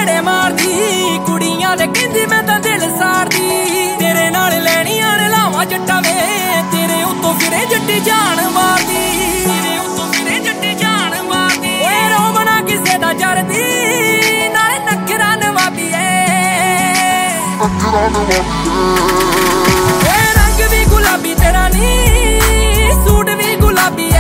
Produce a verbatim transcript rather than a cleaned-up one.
ਗੇੜੇ ਮਾਰਦੀ ਕੁੜੀਆਂ ਦੇ ਕਹਿੰਦੀ ਮੈਂ ਤਾਂ ਦਿਲ ਸਾਰਦੀ ਤੇਰੇ ਨਾਲ ਲੈਣੀਆਂ ਨੇ ਲਾਵਾਂ ਜੱਟਾਂ ਵੇ ਤੇਰੇ ਉੱਤੋਂ ਫਿਰੇ ਜੱਟੀ ਜਾਨ ਮਾਰਦੀ ਤੇਰੇ ਉੱਤੋਂ ਫਿਰੇ ਜੱਟੀ ਜਾਨ ਮਾਰਦੀ ਓਏ ਰੋਮਣਾ ਕਿਸੇ ਦਾ ਜਰਦੀ ਨਾਲੇ ਨਖਰਾ ਨਵਾਬੀ ਏ ਨਖਰਾ ਨਵਾਬੀ ਏ